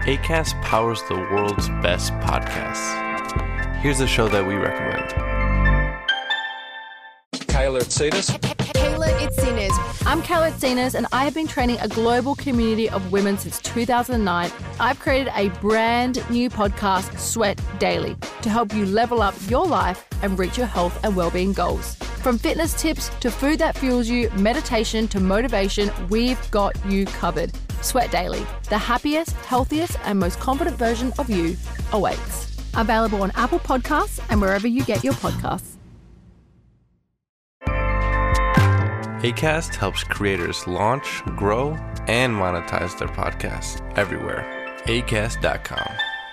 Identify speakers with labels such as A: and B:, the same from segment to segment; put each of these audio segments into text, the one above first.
A: Acast powers the world's best podcasts. Here's a show that we recommend.
B: Kayla Itsinas.
C: Kayla Itsinas. I'm Kayla Itsinas, and I have been training a global community of women since 2009. I've created a brand new podcast, Sweat Daily, to help you level up your life and reach your health and well-being goals. From fitness tips to food that fuels you, meditation to motivation, we've got you covered. Sweat Daily, the happiest, healthiest, and most confident version of you awaits. Available on Apple Podcasts and wherever you get your podcasts.
A: Acast helps creators launch, grow, and monetize their podcasts everywhere. Acast.com.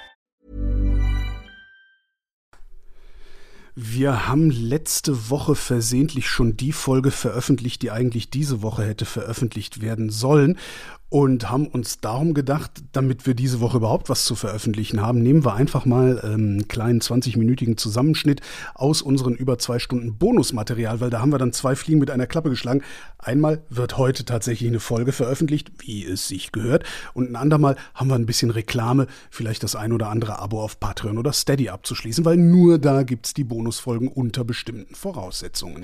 D: Wir haben letzte Woche versehentlich schon die Folge veröffentlicht, die eigentlich diese Woche hätte veröffentlicht werden sollen. Und haben uns darum gedacht, damit wir diese Woche überhaupt was zu veröffentlichen haben, nehmen wir einfach mal einen kleinen 20-minütigen Zusammenschnitt aus unseren über 2 Stunden Bonusmaterial, weil da haben wir dann 2 Fliegen mit einer Klappe geschlagen. Einmal wird heute tatsächlich eine Folge veröffentlicht, wie es sich gehört. Und ein andermal haben wir ein bisschen Reklame, vielleicht das ein oder andere Abo auf Patreon oder Steady abzuschließen, weil nur da gibt's die Bonusfolgen unter bestimmten Voraussetzungen.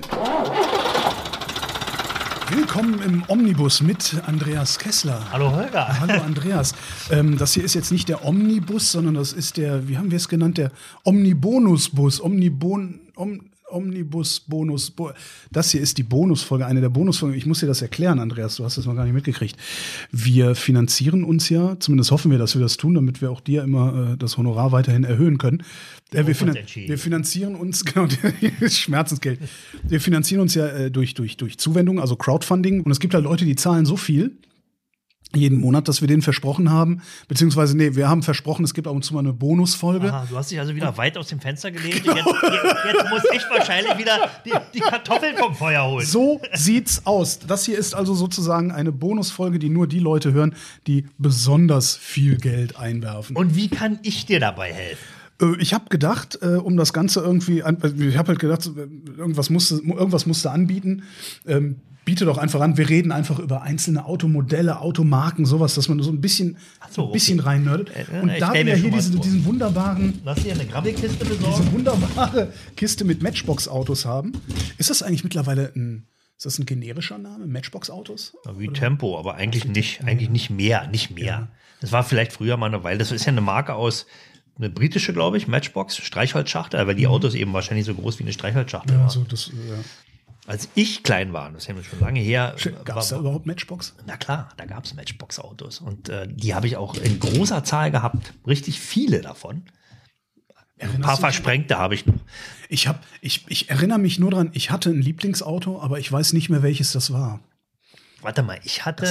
D: Willkommen im Omnibus mit Andreas Kessler.
E: Hallo Holger.
D: Hallo Andreas. Das hier ist jetzt nicht der Omnibus, sondern das ist der, wie haben wir es genannt, der Omnibonusbus. Omnibus-Bonus. Das hier ist die Bonusfolge, eine der Bonusfolgen. Ich muss dir das erklären, Andreas, du hast das noch gar nicht mitgekriegt. Wir finanzieren uns ja, zumindest hoffen wir, dass wir das tun, damit wir auch dir immer das Honorar weiterhin erhöhen können. Wir finanzieren uns, genau, das Schmerzensgeld. Wir finanzieren uns ja durch Zuwendung, also Crowdfunding. Und es gibt halt Leute, die zahlen so viel jeden Monat, dass wir denen versprochen haben, beziehungsweise, wir haben versprochen, es gibt ab und zu mal eine Bonusfolge.
E: Aha, du hast dich also wieder weit aus dem Fenster gelehnt. Genau. Jetzt muss ich wahrscheinlich wieder die Kartoffeln vom Feuer holen.
D: So sieht's aus. Das hier ist also sozusagen eine Bonusfolge, die nur die Leute hören, die besonders viel Geld einwerfen.
E: Und wie kann ich dir dabei helfen?
D: Ich habe gedacht, um das Ganze irgendwie, ich habe halt gedacht, irgendwas musste anbieten. Biete doch einfach an, wir reden einfach über einzelne Automodelle, Automarken, sowas, dass man so ein bisschen reinnördet. Und da wir hier diesen wunderbaren,
E: lass dir eine Grabbelkiste besorgen.
D: Diese wunderbare Kiste mit Matchbox-Autos haben. Ist das eigentlich mittlerweile ein generischer Name, Matchbox-Autos?
E: Ja, wie Tempo, aber eigentlich nicht. Eigentlich nicht mehr. Ja. Das war vielleicht früher mal eine Weile. Das ist ja eine Marke aus, eine britische, glaube ich, Matchbox, Streichholzschachtel, weil die Autos eben wahrscheinlich so groß wie eine Streichholzschachtel waren.
D: Also
E: Als ich klein war, das ist ja schon lange her.
D: Gab es da überhaupt Matchbox?
E: Na klar, da gab es Matchbox-Autos. Und die habe ich auch in großer Zahl gehabt. Richtig viele davon. Ein paar versprengte habe ich noch.
D: Ich erinnere mich nur dran, ich hatte ein Lieblingsauto, aber ich weiß nicht mehr, welches das war.
E: Warte mal,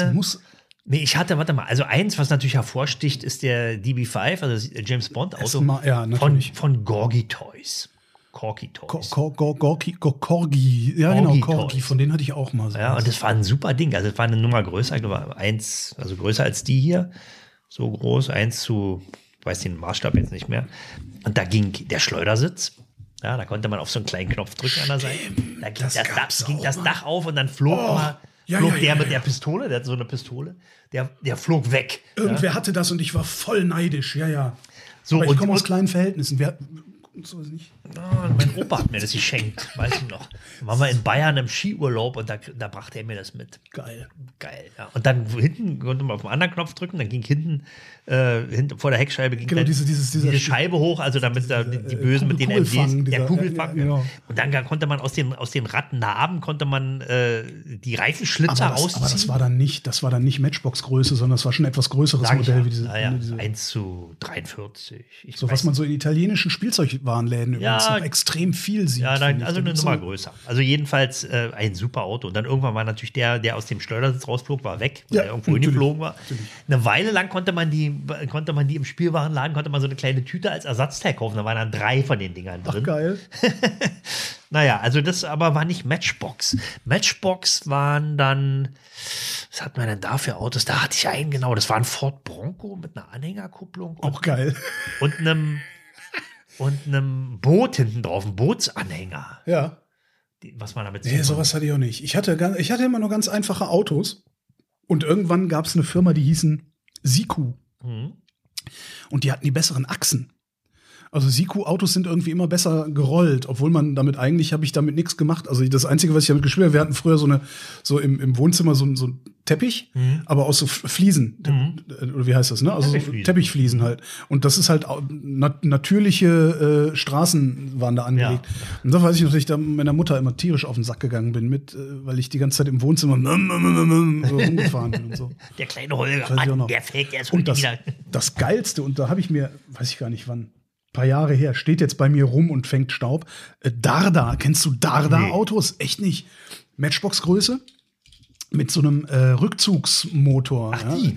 E: also eins, was natürlich hervorsticht, ist der DB5, also das James Bond Auto von Gorky Toys. Corgi Toys.
D: Corgi, ja genau, Corgi, von denen hatte ich auch mal so.
E: Ja, und das war ein super Ding, also das war eine Nummer größer, ich glaube also größer als die hier, so groß, 1 zu, ich weiß den Maßstab jetzt nicht mehr. Und da ging der Schleudersitz, ja, da konnte man auf so einen kleinen Knopf drücken an der Seite, da ging das Dach auf und dann flog der mit der Pistole, der hat so eine Pistole, der flog weg.
D: Irgendwer hatte das und ich war voll neidisch, ja.
E: So,
D: aber ich komme aus kleinen Verhältnissen, so nicht.
E: Mein Opa hat mir das geschenkt, weiß ich noch. Da waren wir in Bayern im Skiurlaub und da brachte er mir das mit.
D: Geil,
E: ja. Und dann hinten konnte man auf den anderen Knopf drücken, dann ging hinten vor der Heckscheibe ging diese Scheibe hoch, also damit die Bösen mit den MGs, der Kugelfang. Ja, genau. Und dann konnte man aus den Rattennarben die Reifenschlitzer rausziehen.
D: Aber das war dann nicht Matchbox-Größe, sondern das war schon ein etwas größeres Modell. Wie diese
E: 1 zu 43.
D: Was man so in italienischen Spielzeugwarenläden übrigens noch extrem viel sieht.
E: Ja, also eine Nummer größer. Also jedenfalls ein super Auto. Und dann irgendwann war natürlich der aus dem Schleudersitz rausflog, war weg, weil er irgendwo hingeflogen war. Natürlich. Eine Weile lang konnte man die im Spielwarenladen, so eine kleine Tüte als Ersatzteil kaufen. Da waren dann 3 von den Dingern drin.
D: Ach, geil.
E: Naja, also das aber war nicht Matchbox. Matchbox waren dann, was hat man denn da für Autos? Da hatte ich einen, genau, das war ein Ford Bronco mit einer Anhängerkupplung.
D: Auch geil.
E: Und einem Boot hinten drauf, ein Bootsanhänger.
D: Ja.
E: Was man damit
D: sowas hatte ich auch nicht. Ich hatte immer nur ganz einfache Autos. Und irgendwann gab es eine Firma, die hießen Siku. und die hatten die besseren Achsen. Also Siku-Autos sind irgendwie immer besser gerollt, obwohl man damit eigentlich, habe ich damit nichts gemacht. Also das Einzige, was ich damit gespielt habe, wir hatten früher so im Wohnzimmer so ein Teppich, aber aus so Fliesen. Oder wie heißt das, ne? Also so Teppichfliesen halt. Und das ist halt natürliche Straßen waren da angelegt. Ja. Und da weiß ich noch, dass ich da meiner Mutter immer tierisch auf den Sack gegangen bin weil ich die ganze Zeit im Wohnzimmer so rumgefahren bin und so.
E: Der kleine Holger, Mann, der fällt erst
D: und das Geilste, und da habe ich mir, weiß ich gar nicht wann, paar Jahre her, steht jetzt bei mir rum und fängt Staub. Darda, kennst du Darda-Autos? Nee. Echt nicht. Matchbox-Größe mit so einem Rückzugsmotor.
E: Ach,
D: ja?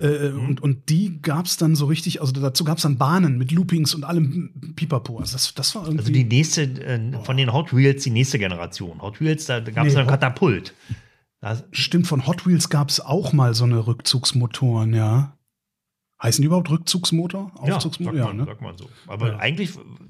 D: Und die gab's dann so richtig, also dazu gab's dann Bahnen mit Loopings und allem Pipapo. Also das war irgendwie.
E: Also die nächste, von den Hot Wheels, die nächste Generation. Hot Wheels, da gab's ein Katapult.
D: Stimmt, von Hot Wheels gab's auch mal so eine Rückzugsmotoren, ja. Heißen die überhaupt Rückzugsmotor? Aufzugsmotor?
E: Ja, sagt man so. Aber eigentlich,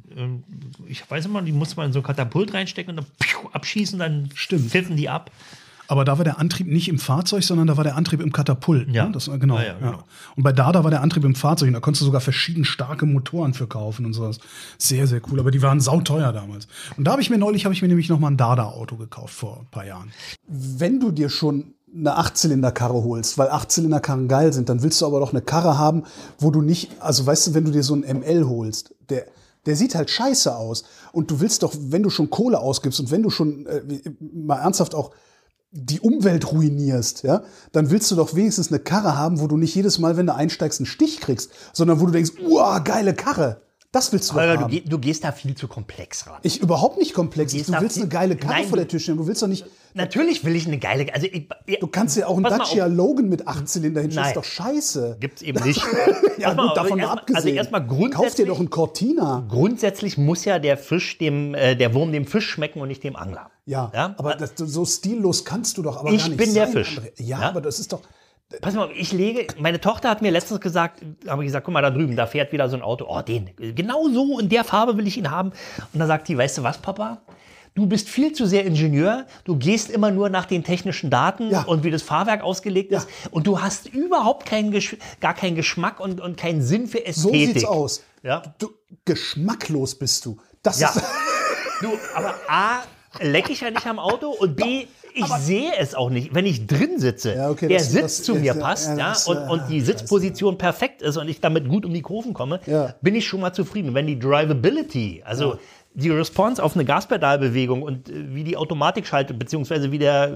E: ich weiß immer, die muss man in so ein Katapult reinstecken und dann abschießen, dann pfiffen die ab.
D: Aber da war der Antrieb nicht im Fahrzeug, sondern da war der Antrieb im Katapult.
E: Ja.
D: Ne? Das, genau. Ja. Und bei Darda war der Antrieb im Fahrzeug. Und da konntest du sogar verschieden starke Motoren für kaufen und sowas. Sehr, sehr cool. Aber die waren sauteuer damals. Und da habe ich mir nämlich noch mal ein Darda-Auto gekauft vor ein paar Jahren. Wenn du dir schon eine 8-Zylinder-Karre holst, weil 8-Zylinder-Karren geil sind, dann willst du aber doch eine Karre haben, wo du nicht, also weißt du, wenn du dir so einen ML holst, der sieht halt scheiße aus. Und du willst doch, wenn du schon Kohle ausgibst und wenn du schon mal ernsthaft auch die Umwelt ruinierst, ja, dann willst du doch wenigstens eine Karre haben, wo du nicht jedes Mal, wenn du einsteigst, einen Stich kriegst, sondern wo du denkst, geile Karre. Das willst du doch haben.
E: Du gehst da viel zu komplex ran.
D: Ich überhaupt nicht komplex. Du willst eine geile Karre vor der Tür stellen. Du willst doch nicht.
E: Natürlich will ich eine geile. Also
D: du kannst ja auch einen Dacia Logan mit 8 Zylinder hinstellen. Das ist doch scheiße.
E: Gibt's eben nicht.
D: Ja, gut, davon mal abgesehen.
E: Also erstmal grundsätzlich.
D: Kauf dir doch einen Cortina.
E: Grundsätzlich muss ja der Wurm dem Fisch schmecken und nicht dem Angler.
D: Ja? Aber so stillos kannst du doch aber gar nicht sein.
E: Ich bin der Fisch.
D: Ja, aber das ist doch.
E: Pass mal, meine Tochter hat mir letztens gesagt, guck mal da drüben, da fährt wieder so ein Auto. Oh, genau so in der Farbe will ich ihn haben. Und dann sagt die, weißt du was, Papa? Du bist viel zu sehr Ingenieur. Du gehst immer nur nach den technischen Daten und wie das Fahrwerk ausgelegt ist. Und du hast überhaupt gar keinen Geschmack und keinen Sinn für Ästhetik.
D: So sieht's aus. Ja? Geschmacklos bist du. Das ist
E: du, aber A, leck ich ja nicht am Auto und B, ich sehe es auch nicht, wenn ich drin sitze, der Sitz zu mir passt und die Sitzposition perfekt ist und ich damit gut um die Kurven komme, bin ich schon mal zufrieden. Wenn die Drivability, also die Response auf eine Gaspedalbewegung und wie die Automatik schaltet, beziehungsweise wie der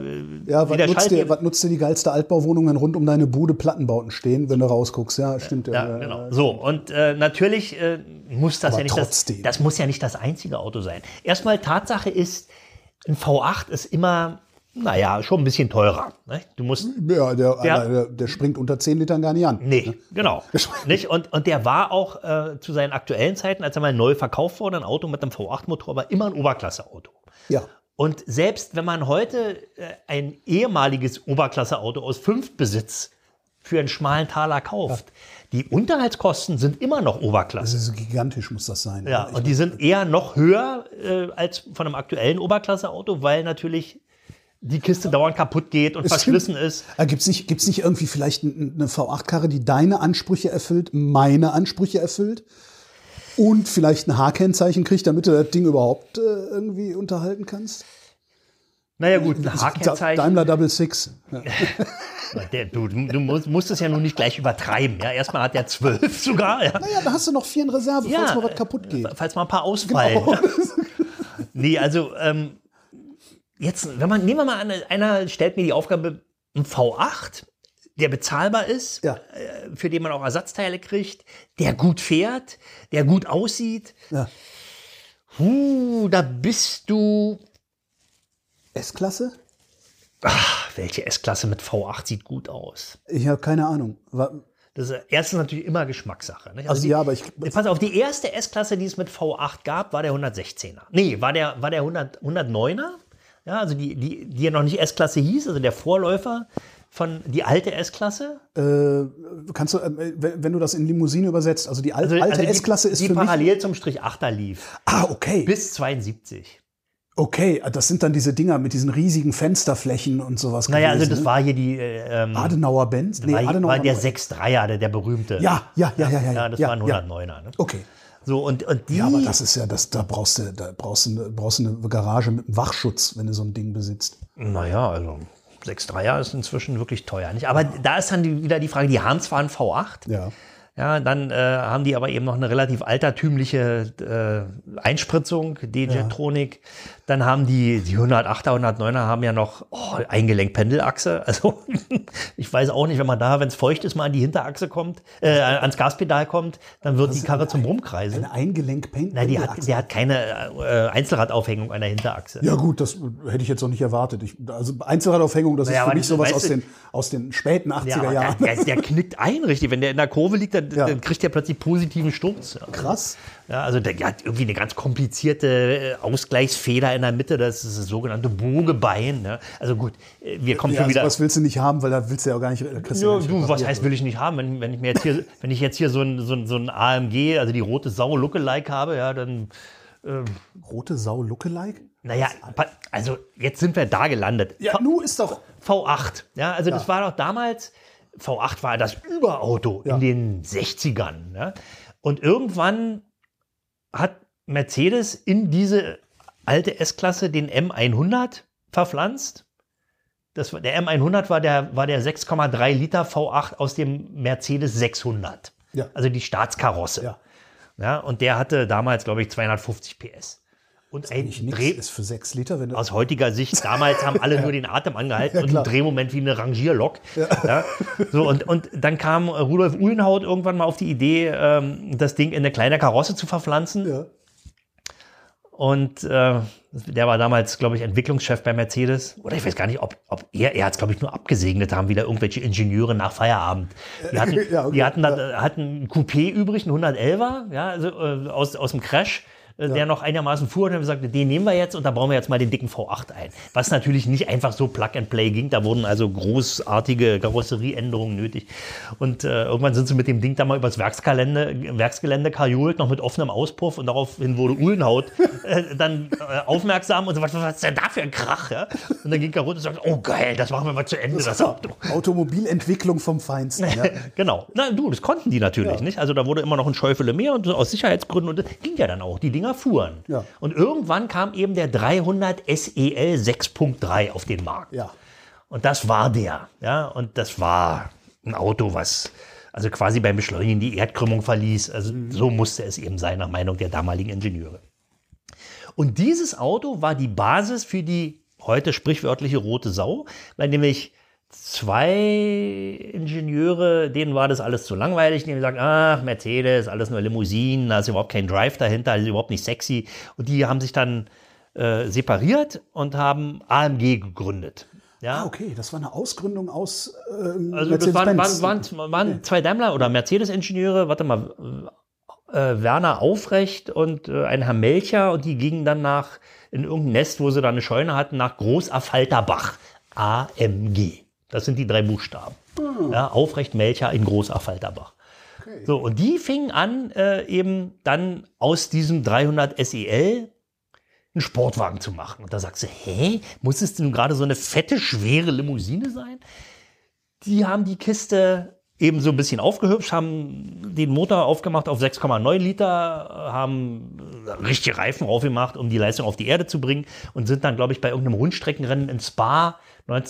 D: was nutzt dir die geilste Altbauwohnung, wenn rund um deine Bude Plattenbauten stehen, wenn du rausguckst? Ja, stimmt.
E: Genau. So, und natürlich muss das das muss ja nicht das einzige Auto sein. Erstmal Tatsache ist, ein V8 ist immer, schon ein bisschen teurer. Ne? Du musst,
D: der springt unter 10 Litern gar nicht an.
E: Nee, genau. Nicht? Und der war auch zu seinen aktuellen Zeiten, als er mal neu verkauft wurde, ein Auto mit einem V8-Motor, war immer ein Oberklasse-Auto.
D: Ja.
E: Und selbst wenn man heute ein ehemaliges Oberklasse-Auto aus 5 Besitz für einen schmalen Taler kauft, die Unterhaltskosten sind immer noch Oberklasse.
D: Das ist gigantisch, muss das sein.
E: Ja, und die sind eher noch höher als von einem aktuellen Oberklasse-Auto, weil natürlich die Kiste dauernd kaputt geht und verschlissen ist.
D: Gibt's nicht irgendwie vielleicht eine V8-Karre, die deine Ansprüche erfüllt, meine Ansprüche erfüllt und vielleicht ein H-Kennzeichen kriegt, damit du das Ding überhaupt irgendwie unterhalten kannst?
E: Naja gut, ein H-Kennzeichen.
D: Daimler Double Six. Ja.
E: Du musst es ja nun nicht gleich übertreiben. Ja? Erstmal hat der 12 sogar. Ja.
D: Naja, da hast du noch 4 in Reserve, falls mal was kaputt geht.
E: Falls mal ein paar ausfallen. Genau. Nee, also jetzt, nehmen wir mal an, einer stellt mir die Aufgabe, ein V8, der bezahlbar ist, für den man auch Ersatzteile kriegt, der gut fährt, der gut aussieht.
D: Ja.
E: Da bist du
D: S-Klasse?
E: Ach, welche S-Klasse mit V8 sieht gut aus?
D: Ich habe keine Ahnung.
E: Das ist erstens natürlich immer Geschmackssache. Nicht?
D: Aber
E: pass auf, die erste S-Klasse, die es mit V8 gab, war der 116er. Nee, war der 109er. Ja, also die ja noch nicht S-Klasse hieß, also der Vorläufer von die alte S-Klasse.
D: Kannst du, wenn du das in Limousine übersetzt, also die alte S-Klasse ist
E: die
D: für mich...
E: Die parallel zum Strich 8er lief.
D: Okay.
E: Bis 72.
D: Okay, das sind dann diese Dinger mit diesen riesigen Fensterflächen und sowas
E: Naja,
D: gewesen,
E: also das
D: ne?
E: war hier die
D: Adenauer Benz? Nee,
E: war der 6.3er, der berühmte.
D: Ja.
E: Ja, das war ein 109er. Ne?
D: Okay.
E: So, und die.
D: Ja, aber das ist ja, da brauchst du eine Garage mit einem Wachschutz, wenn du so ein Ding besitzt.
E: Naja, also 6.3er ist inzwischen wirklich teuer. Nicht? Aber da ist dann wieder die Frage, die haben zwar einen V8, ja, dann haben die aber eben noch eine relativ altertümliche Einspritzung, D-Jetronic. Dann haben die 108er, 109er haben ja noch Eingelenk-Pendelachse. Also ich weiß auch nicht, wenn es feucht ist, mal an die Hinterachse kommt, ans Gaspedal kommt, dann wird die Karre zum Rumkreisen.
D: Eine Eingelenk-Pendelachse?
E: Die hat keine Einzelradaufhängung an der Hinterachse.
D: Ja gut, das hätte ich jetzt noch nicht erwartet. Also Einzelradaufhängung, das ist für mich sowas aus den späten 80er Jahren.
E: Der knickt ein, richtig. Wenn der in der Kurve liegt, dann kriegt der plötzlich positiven Sturz.
D: Krass.
E: Ja, also der hat irgendwie eine ganz komplizierte Ausgleichsfeder in der Mitte, das ist das sogenannte Bogebein. Ne? Also gut, wir kommen schon wieder.
D: Was willst du nicht haben, weil da willst du ja auch gar nicht.
E: Was heißt, will ich nicht haben? Wenn ich jetzt hier so ein AMG, also die rote Sau Lookalike habe, ja, dann.
D: Rote Sau Lookalike?
E: Naja, also jetzt sind wir da gelandet.
D: Ja, nun ist doch.
E: V8, ja, also das war doch damals. V8 war das Überauto in den 60ern. Ne? Und irgendwann hat Mercedes in diese alte S-Klasse den M100 verpflanzt. Der M100 war der 6,3 Liter V8 aus dem Mercedes 600. Ja. Also die Staatskarosse. Ja, und der hatte damals, glaube ich, 250 PS. Und ein
D: ist für 6 Liter. Wenn
E: aus heutiger Sicht, damals haben alle nur den Atem angehalten und einen Drehmoment wie eine Rangierlok. Ja. So, und dann kam Rudolf Uhlenhaut irgendwann mal auf die Idee, das Ding in eine kleine Karosse zu verpflanzen. Ja. Und der war damals, glaube ich, Entwicklungschef bei Mercedes. Oder ich weiß gar nicht, ob er hat es, glaube ich, nur abgesegnet, haben wieder irgendwelche Ingenieure nach Feierabend. Die hatten ein Coupé übrig, ein 111er, ja, also, aus dem Crash. Der noch einigermaßen fuhr und haben gesagt, den nehmen wir jetzt und da bauen wir jetzt mal den dicken V8 ein. Was natürlich nicht einfach so Plug and Play ging, da wurden also großartige Karosserieänderungen nötig. Und irgendwann sind sie mit dem Ding da mal übers Werksgelände kajult, noch mit offenem Auspuff und daraufhin wurde Uhlenhaut dann aufmerksam und so, was ist denn da für ein Krach? Ja? Und dann ging er runter und sagte, oh geil, das machen wir mal zu Ende, das Auto.
D: Automobilentwicklung vom Feinsten. Ja?
E: Genau. Na du, das konnten die natürlich nicht. Also da wurde immer noch ein Schäufele mehr und aus Sicherheitsgründen und das ging ja dann auch. Die Dinger fuhren. Ja. Und irgendwann kam eben der 300 SEL 6.3 auf den Markt. Ja. Und das war der. Ja, und das war ein Auto, was also quasi beim Beschleunigen die Erdkrümmung verließ. Also so musste es eben sein, nach Meinung der damaligen Ingenieure. Und dieses Auto war die Basis für die heute sprichwörtliche rote Sau, weil nämlich 2 Ingenieure, denen war das alles zu langweilig. Die haben gesagt, Mercedes, alles nur Limousinen, da ist überhaupt kein Drive dahinter, das ist überhaupt nicht sexy. Und die haben sich dann separiert und haben AMG gegründet. Ja?
D: Okay, das war eine Ausgründung aus
E: also das waren 2 Daimler- oder Mercedes-Ingenieure, Werner Aufrecht und ein Herr Melcher, und die gingen dann in irgendein Nest, wo sie da eine Scheune hatten, nach Großaffalterbach. AMG. Das sind die 3 Buchstaben. Ja, Aufrecht, Melcher in Großaffalterbach. Okay. So, und die fingen an, eben dann aus diesem 300 SEL einen Sportwagen zu machen. Und da sagst du, muss es denn gerade so eine fette, schwere Limousine sein? Die haben die Kiste eben so ein bisschen aufgehübscht, haben den Motor aufgemacht auf 6,9 Liter, haben richtige Reifen aufgemacht, um die Leistung auf die Erde zu bringen, und sind dann, glaube ich, bei irgendeinem Rundstreckenrennen in Spa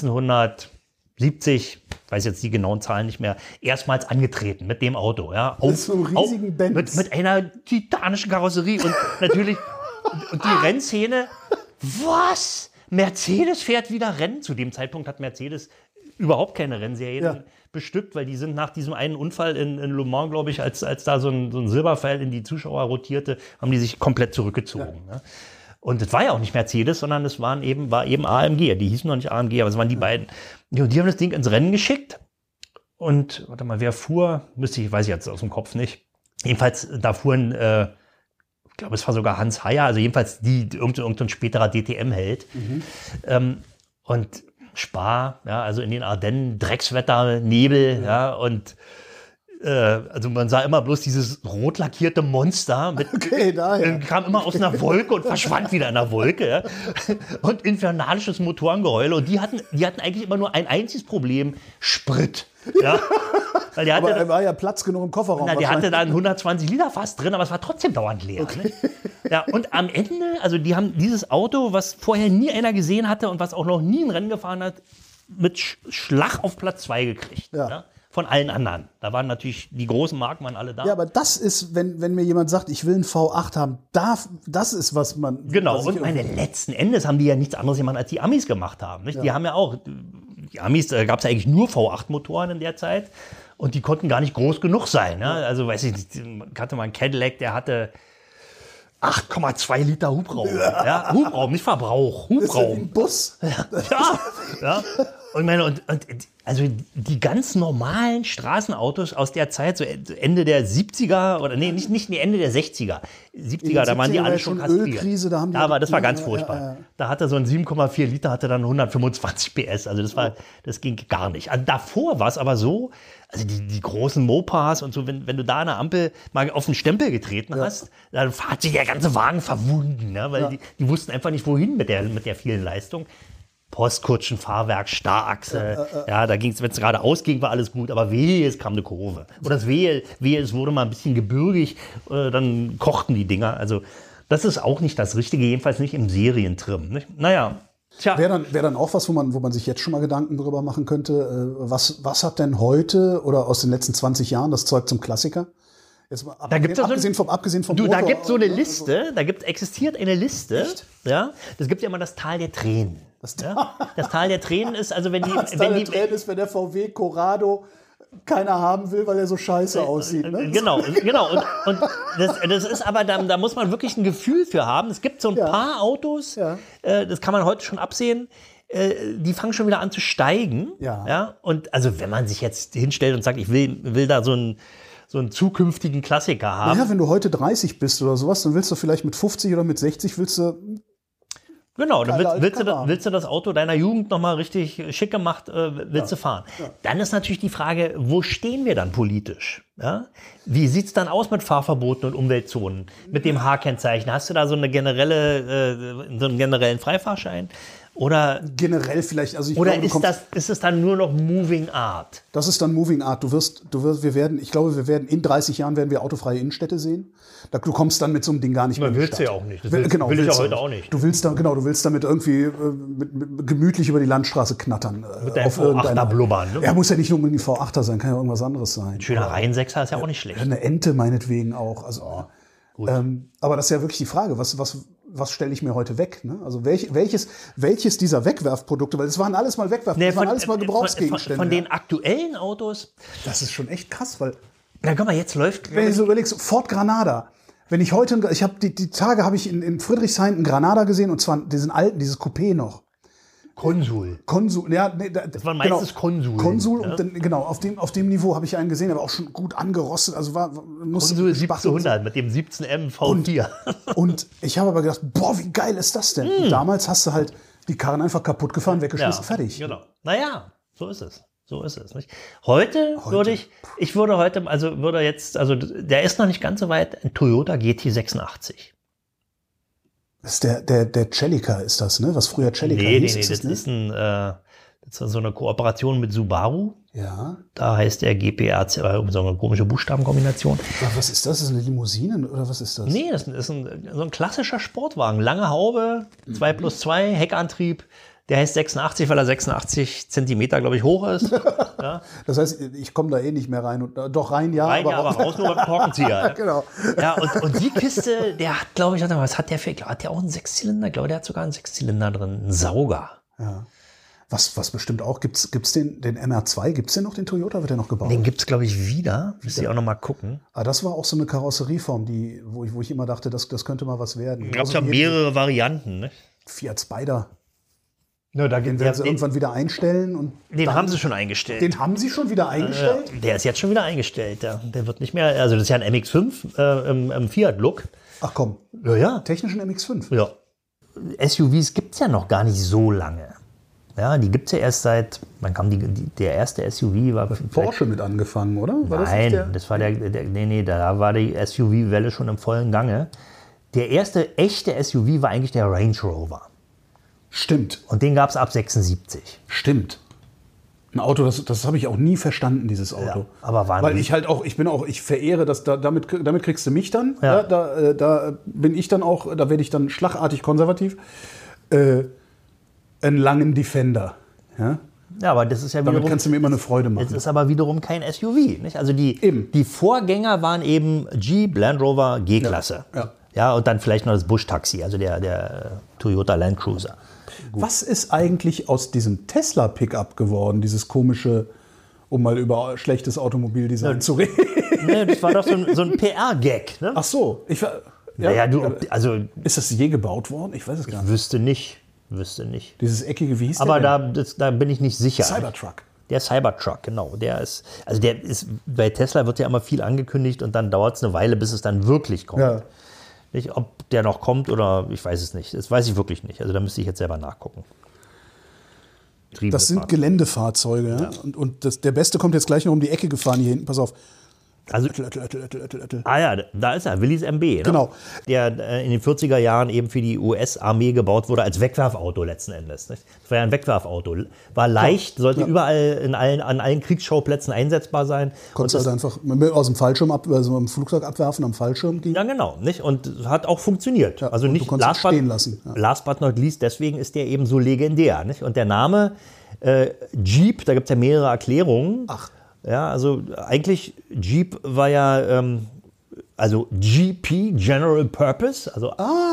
E: 1970, weiß jetzt die genauen Zahlen nicht mehr, erstmals angetreten mit dem Auto. Ja,
D: mit so einem riesigen Benz.
E: Mit einer titanischen Karosserie und natürlich und die Rennszene. Was? Mercedes fährt wieder Rennen? Zu dem Zeitpunkt hat Mercedes überhaupt keine Rennserien bestückt, weil die sind nach diesem einen Unfall in Le Mans, glaube ich, als da so ein Silberpfeil in die Zuschauer rotierte, haben die sich komplett zurückgezogen. Ja. Ne? Und es war ja auch nicht Mercedes, sondern es war eben AMG. Die hießen noch nicht AMG, aber es waren die beiden. Und die haben das Ding ins Rennen geschickt. Und, warte mal, wer fuhr? Weiß ich jetzt aus dem Kopf nicht. Jedenfalls, da fuhren, ich glaube, es war sogar Hans Heyer, also jedenfalls irgendein späterer DTM-Held. Und Spa, ja, also in den Ardennen, Dreckswetter, Nebel, ja, und Also man sah immer bloß dieses rot lackierte Monster mit, kam immer aus einer Wolke und verschwand wieder in einer Wolke. Ja? Und infernalisches Motorengeheule. Und die hatten eigentlich immer nur ein einziges Problem: Sprit. Ja? Weil der hatte,
D: aber er war ja Platz genug im Kofferraum.
E: der hatte da ein 120 Liter Fass drin, aber es war trotzdem dauernd leer. Ne? Ja, und am Ende, also die haben dieses Auto, was vorher nie einer gesehen hatte und was auch noch nie ein Rennen gefahren hat, mit Schlag auf Platz 2 gekriegt.
D: Ja.
E: Ja? Von allen anderen. Da waren natürlich die großen Marken waren alle da.
D: Ja, aber das ist, wenn mir jemand sagt, ich will einen V8 haben, das ist, was man...
E: Genau,
D: was
E: und meine letzten Endes haben die ja nichts anderes gemacht, als die Amis gemacht haben. Nicht? Ja. Die haben ja auch, die Amis, da gab es ja eigentlich nur V8-Motoren in der Zeit und die konnten gar nicht groß genug sein. Ne? Also weiß ich nicht, hatte mal einen Cadillac, der hatte 8,2 Liter Hubraum. Ja, Hubraum, nicht Verbrauch, Hubraum.
D: Ist das ein Bus?
E: Ja. Und also die ganz normalen Straßenautos aus der Zeit, so Ende der 70er, oder nee, nicht Ende der 60er. 70er, da waren die alle schon kastriert.
D: Ölkrise, da haben die
E: aber das war ganz furchtbar. Da hatte so ein 7,4 Liter, hatte dann 125 PS. Also das ging gar nicht. Also davor war es aber so, also die großen Mopas und so, wenn du da an der Ampel mal auf den Stempel getreten hast, dann hat sich der ganze Wagen verwunden, ne? Weil die wussten einfach nicht, wohin mit der vielen Leistung. Postkutschen, Fahrwerk, Starrachse. Ja, da ging es, wenn es gerade ausging, war alles gut. Aber wehe, es kam eine Kurve. Oder das wehe, es wurde mal ein bisschen gebirgig, dann kochten die Dinger. Also das ist auch nicht das Richtige, jedenfalls nicht im Serientrim. Nicht? Naja, tja.
D: Wäre dann auch was, wo man sich jetzt schon mal Gedanken drüber machen könnte. Was hat denn heute oder aus den letzten 20 Jahren das Zeug zum Klassiker? Jetzt mal abgesehen vom
E: Du,
D: Motor,
E: da gibt es so eine Liste, existiert eine Liste.
D: Echt?
E: Ja, das gibt ja immer das Tal der Tränen. Das Tal der Tränen ist, also wenn
D: der VW Corrado keiner haben will, weil er so scheiße aussieht. Ne?
E: Genau. Und das ist aber, da muss man wirklich ein Gefühl für haben. Es gibt so ein paar Autos, das kann man heute schon absehen, die fangen schon wieder an zu steigen. Ja? Und also wenn man sich jetzt hinstellt und sagt, ich will da so einen zukünftigen Klassiker haben.
D: Naja, wenn du heute 30 bist oder sowas, dann willst du vielleicht mit 50 oder mit 60
E: Genau, dann willst du das Auto deiner Jugend nochmal richtig schick gemacht, willst du fahren. Ja. Dann ist natürlich die Frage, wo stehen wir dann politisch? Ja? Wie sieht es dann aus mit Fahrverboten und Umweltzonen? Mit dem H-Kennzeichen? Hast du da so einen generellen Freifahrschein? Oder
D: generell vielleicht, also
E: ist es dann nur noch Moving Art?
D: Das ist dann Moving Art. Wir werden in 30 Jahren autofreie Innenstädte sehen. Du kommst dann mit so einem Ding gar nicht mehr in die Stadt.
E: Willst du ja auch nicht. Das will ich ja heute auch nicht.
D: Du willst damit irgendwie gemütlich über die Landstraße knattern.
E: Mit deinem V8er blubbern. Ne?
D: Er muss ja nicht nur ein V8er sein, kann ja irgendwas anderes sein.
E: Ein schöner Reihen-6er ist ja auch nicht schlecht.
D: Eine Ente meinetwegen auch. Also, gut. Aber das ist ja wirklich die Frage, was stelle ich mir heute weg? Ne? Also welches dieser Wegwerfprodukte, weil es waren alles mal Wegwerfprodukte, waren alles mal Gebrauchsgegenstände.
E: Von den aktuellen Autos.
D: Das ist schon echt krass, weil.
E: Na guck mal, jetzt läuft.
D: Wenn du so überlegst, Ford Granada. Wenn ich heute, die Tage habe ich in Friedrichshain einen Granada gesehen und zwar diesen alten, dieses Coupé noch.
E: Konsul,
D: ja. Nee, das
E: waren meistens Konsul.
D: Konsul, ja? Und dann, auf dem Niveau habe ich einen gesehen, aber auch schon gut angerostet. Also
E: Konsul 1700 mit dem 17M V4.
D: Und ich habe aber gedacht, boah, wie geil ist das denn? Und damals hast du halt die Karren einfach kaputt gefahren, weggeschmissen, fertig.
E: Genau. Naja, so ist es. Nicht? Heute würde der ist noch nicht ganz so weit, ein Toyota GT86.
D: Das ist der Celica ist das, ne? Was früher Celica hieß.
E: Nee, das ist so eine Kooperation mit Subaru.
D: Ja.
E: Da heißt der GPRC, so eine komische Buchstabenkombination.
D: Ja, was ist das? Ist das eine Limousine oder was ist das? Nee,
E: das ist so ein klassischer Sportwagen. Lange Haube, 2+2, Heckantrieb. Der heißt 86, weil er 86 Zentimeter, glaube ich, hoch ist. Ja.
D: Das heißt, ich komme da nicht mehr rein. Doch rein, ja.
E: Aber raus nur beim Korkenzieher. Ja.
D: Genau.
E: Ja, und die Kiste, der hat, glaube ich, was hat der für? Hat der auch einen Sechszylinder? Ich glaube, der hat sogar einen Sechszylinder drin. Einen Sauger.
D: Ja. Was bestimmt auch, gibt's den MR2, gibt's den noch, den Toyota, wird der noch gebaut?
E: Den gibt's, glaube ich, wieder. Müsste ich auch noch mal gucken.
D: Aber das war auch so eine Karosserieform, wo ich immer dachte, das könnte mal was werden.
E: Gab es ja mehrere Varianten, ne?
D: Fiat Spider.
E: No,
D: den werden sie irgendwann wieder einstellen. Und
E: den haben sie schon eingestellt.
D: Den haben sie schon wieder eingestellt?
E: Der ist jetzt schon wieder eingestellt. Der wird nicht mehr, also das ist ja ein MX-5 im Fiat-Look.
D: Ach komm.
E: Ja.
D: Technischen MX-5?
E: Ja. SUVs gibt es ja noch gar nicht so lange. Ja, die gibt es ja erst seit, wann kam der erste SUV war
D: Porsche mit angefangen, oder? War
E: Nein,
D: das nicht
E: da war die SUV-Welle schon im vollen Gange. Der erste echte SUV war eigentlich der Range Rover.
D: Stimmt.
E: Und den gab es ab 76.
D: Stimmt. Ein Auto, das habe ich auch nie verstanden, dieses Auto.
E: Ja, aber
D: weil ich halt auch, ich verehre das, damit kriegst du mich dann.
E: Ja.
D: Ja, da bin ich dann auch, da werde ich dann schlagartig konservativ. Einen langen Defender. Ja?
E: Ja, aber das ist ja wiederum.
D: Damit kannst du mir immer eine Freude machen.
E: Es ist aber wiederum kein SUV. Nicht? Also die Vorgänger waren eben Jeep, Land Rover, G-Klasse. Ja, und dann vielleicht noch das Busch-Taxi, also der Toyota Land Cruiser. Gut.
D: Was ist eigentlich aus diesem Tesla-Pickup geworden, dieses komische, um mal über schlechtes Automobildesign zu reden?
E: Ne, das war doch so ein PR-Gag. Ne?
D: Ach so. Ist das je gebaut worden? Ich weiß es gar nicht.
E: Wüsste nicht.
D: Dieses eckige, wie hieß
E: aber
D: der denn?
E: da bin ich nicht sicher.
D: Cybertruck.
E: Der Cybertruck, genau. Bei Tesla wird ja immer viel angekündigt und dann dauert es eine Weile, bis es dann wirklich kommt. Ja. Nicht, ob der noch kommt oder ich weiß es nicht. Das weiß ich wirklich nicht. Also da müsste ich jetzt selber nachgucken.
D: Das sind Geländefahrzeuge. Ja. Und der Beste kommt jetzt gleich noch um die Ecke gefahren hier hinten. Pass auf.
E: Also, da ist er, Willys MB. Ne?
D: Genau.
E: Der in den 40er Jahren eben für die US-Armee gebaut wurde als Wegwerfauto letzten Endes. Nicht? Das war ja ein Wegwerfauto. War leicht, sollte überall an allen Kriegsschauplätzen einsetzbar sein.
D: Konntest also einfach aus dem Fallschirm, also im Flugzeug abwerfen, am Fallschirm ging.
E: Ja, genau. Nicht? Und hat auch funktioniert.
D: Ja,
E: also nicht
D: du konntest stehen lassen.
E: Ja. Last but not least, deswegen ist der eben so legendär. Nicht? Und der Name Jeep, da gibt es ja mehrere Erklärungen.
D: Ach.
E: Ja, also eigentlich Jeep war ja, also GP, General Purpose. Also,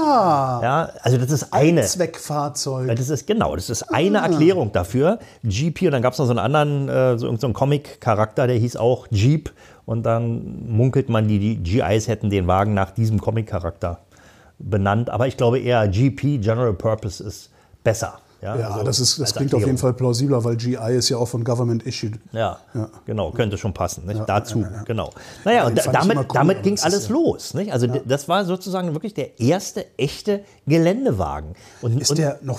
E: ja, also das ist eine.
D: Zweckfahrzeug.
E: Das ist eine Erklärung dafür. GP, und dann gab es noch so einen anderen, so einen Comic-Charakter, der hieß auch Jeep. Und dann munkelt man, die GIs hätten den Wagen nach diesem Comic-Charakter benannt. Aber ich glaube eher GP, General Purpose, ist besser.
D: Ja, also das klingt auf jeden Fall plausibler, weil GI ist ja auch von Government issued.
E: Ja. Genau, könnte schon passen. Nicht? Dazu, genau. Naja, und damit ging alles los. Nicht? Also das war sozusagen wirklich der erste echte Geländewagen.
D: Der noch,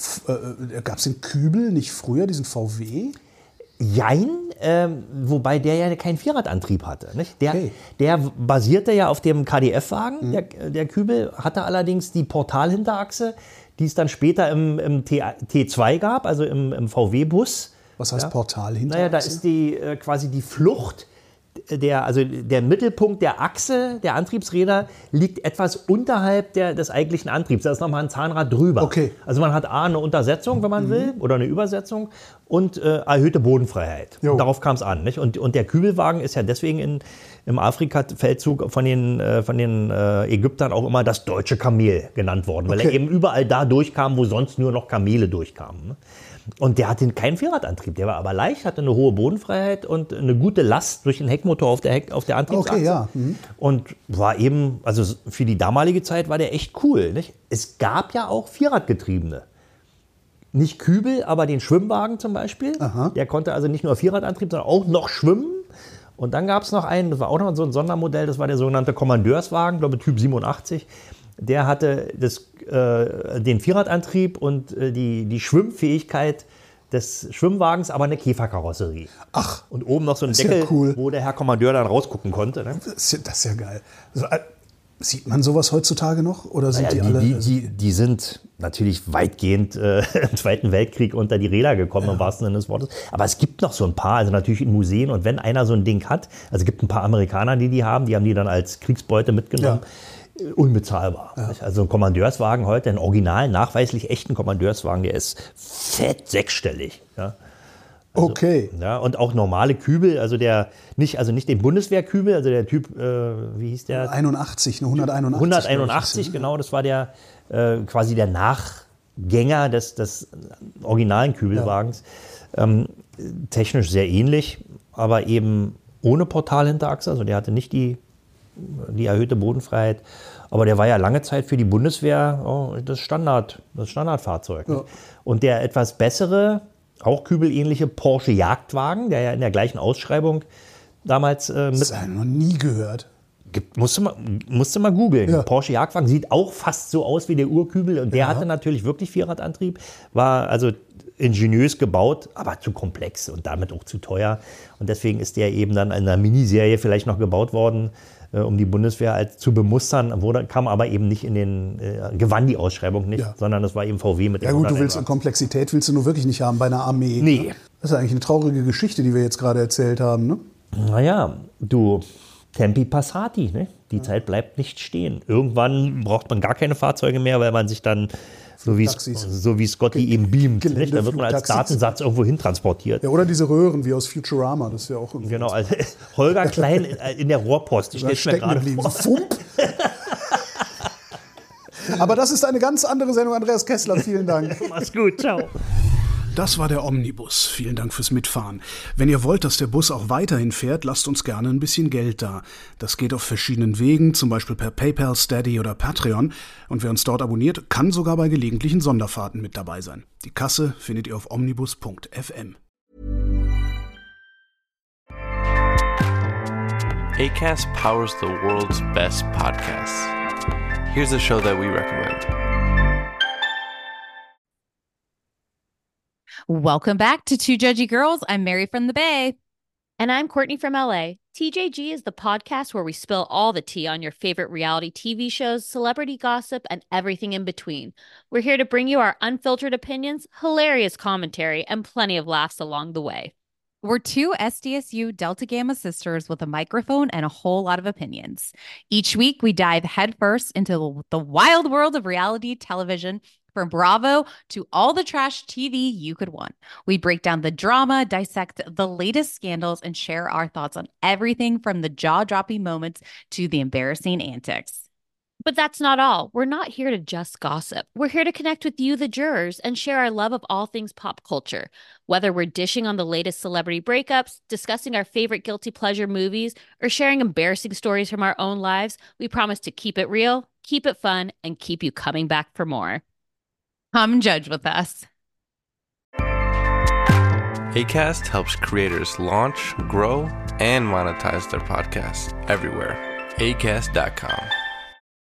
D: gab es den Kübel nicht früher, diesen VW?
E: Jein, wobei der ja keinen Vierradantrieb hatte. Nicht? Der basierte ja auf dem KDF-Wagen, der Kübel, hatte allerdings die Portalhinterachse, die es dann später im T2 gab, also im VW-Bus.
D: Was heißt Portalhinterachse?
E: Naja, da ist quasi die Flucht, der Mittelpunkt der Achse der Antriebsräder liegt etwas unterhalb des eigentlichen Antriebs. Da ist nochmal ein Zahnrad drüber.
D: Okay.
E: Also man hat eine Untersetzung, wenn man will, oder eine Übersetzung und erhöhte Bodenfreiheit. Darauf kam es an. Nicht? Und der Kübelwagen ist ja deswegen im Afrika-Feldzug von den Ägyptern auch immer das deutsche Kamel genannt worden, weil er eben überall da durchkam, wo sonst nur noch Kamele durchkamen. Ne? Und der hatte keinen Vierradantrieb, der war aber leicht, hatte eine hohe Bodenfreiheit und eine gute Last durch den Heckmotor auf der Antriebsachse.
D: Okay, ja.
E: Und war eben, also für die damalige Zeit war der echt cool. Nicht? Es gab ja auch Vierradgetriebene. Nicht Kübel, aber den Schwimmwagen zum Beispiel.
D: Aha.
E: Der konnte also nicht nur Vierradantrieb, sondern auch noch schwimmen. Und dann gab es noch einen, das war auch noch so ein Sondermodell, das war der sogenannte Kommandeurswagen, glaube ich Typ 87. Der hatte den Vierradantrieb und die Schwimmfähigkeit des Schwimmwagens, aber eine Käferkarosserie.
D: Ach.
E: Und oben noch so ein Deckel, wo der Herr Kommandeur dann rausgucken konnte. Ne?
D: Das ist ja geil. Also, sieht man sowas heutzutage noch? Oder sind die alle?
E: Die sind natürlich weitgehend im Zweiten Weltkrieg unter die Räder gekommen, im wahrsten Sinne des Wortes. Aber es gibt noch so ein paar, also natürlich in Museen. Und wenn einer so ein Ding hat, also es gibt ein paar Amerikaner, die haben die dann als Kriegsbeute mitgenommen. Ja. Unbezahlbar. Ja. Also ein Kommandeurswagen heute, ein original, nachweislich echten Kommandeurswagen, der ist fett sechsstellig. Ja. Also,
D: okay.
E: Ja, und auch normale Kübel, also nicht den Bundeswehrkübel, also der Typ, wie hieß der?
D: 181, 181.
E: 181, genau, das war der quasi der Nachgänger des originalen Kübelwagens. Ja. Technisch sehr ähnlich, aber eben ohne Portalhinterachse, also der hatte nicht die erhöhte Bodenfreiheit. Aber der war ja lange Zeit für die Bundeswehr das Standardfahrzeug. Ja. Und der etwas bessere, auch kübelähnliche Porsche Jagdwagen, der ja in der gleichen Ausschreibung damals
D: das habe ich noch nie gehört.
E: Musste mal googeln.
D: Ja.
E: Porsche Jagdwagen sieht auch fast so aus wie der Urkübel. Und der hatte natürlich wirklich Vierradantrieb. War also ingeniös gebaut, aber zu komplex und damit auch zu teuer. Und deswegen ist der eben dann in einer Miniserie vielleicht noch gebaut worden, um die Bundeswehr zu bemustern. Kam aber eben nicht gewann die Ausschreibung nicht, sondern das war eben VW mit dem.
D: Ja gut, Komplexität willst du nur wirklich nicht haben bei einer Armee.
E: Nee.
D: Ne? Das ist eigentlich eine traurige Geschichte, die wir jetzt gerade erzählt haben, ne?
E: Naja, Tempi Passati, ne? Die Zeit bleibt nicht stehen. Irgendwann braucht man gar keine Fahrzeuge mehr, weil man sich dann so wie Scotty eben beamt. Nicht? Da wird man als Datensatz irgendwo hin transportiert.
D: Ja, oder diese Röhren wie aus Futurama, das ist ja auch irgendwie.
E: Genau, also Holger Klein in der Rohrpost. Ich stelle mir gerade vor.
D: Fump. Aber das ist eine ganz andere Sendung, Andreas Kessler. Vielen Dank.
E: Mach's gut, ciao.
D: Das war der Omnibus. Vielen Dank fürs Mitfahren. Wenn ihr wollt, dass der Bus auch weiterhin fährt, lasst uns gerne ein bisschen Geld da. Das geht auf verschiedenen Wegen, zum Beispiel per PayPal, Steady oder Patreon. Und wer uns dort abonniert, kann sogar bei gelegentlichen Sonderfahrten mit dabei sein. Die Kasse findet ihr auf omnibus.fm.
A: Acast powers the world's best podcasts. Here's a show that we recommend.
B: Welcome back to Two Judgy Girls. I'm Mary from the Bay.
F: And I'm Courtney from LA. TJG is the podcast where we spill all the tea on your favorite reality TV shows, celebrity gossip, and everything in between. We're here to bring you our unfiltered opinions, hilarious commentary, and plenty of laughs along the way.
B: We're two SDSU Delta Gamma sisters with a microphone and a whole lot of opinions. Each week, we dive headfirst into the wild world of reality television, from Bravo to all the trash TV you could want. We break down the drama, dissect the latest scandals, and share our thoughts on everything from the jaw-dropping moments to the embarrassing antics.
F: But that's not all. We're not here to just gossip. We're here to connect with you, the jurors, and share our love of all things pop culture. Whether we're dishing on the latest celebrity breakups, discussing our favorite guilty pleasure movies, or sharing embarrassing stories from our own lives, we promise to keep it real, keep it fun, and keep you coming back for more.
B: Come judge with us.
A: Acast helps creators launch, grow, and monetize their podcasts everywhere. Acast.com.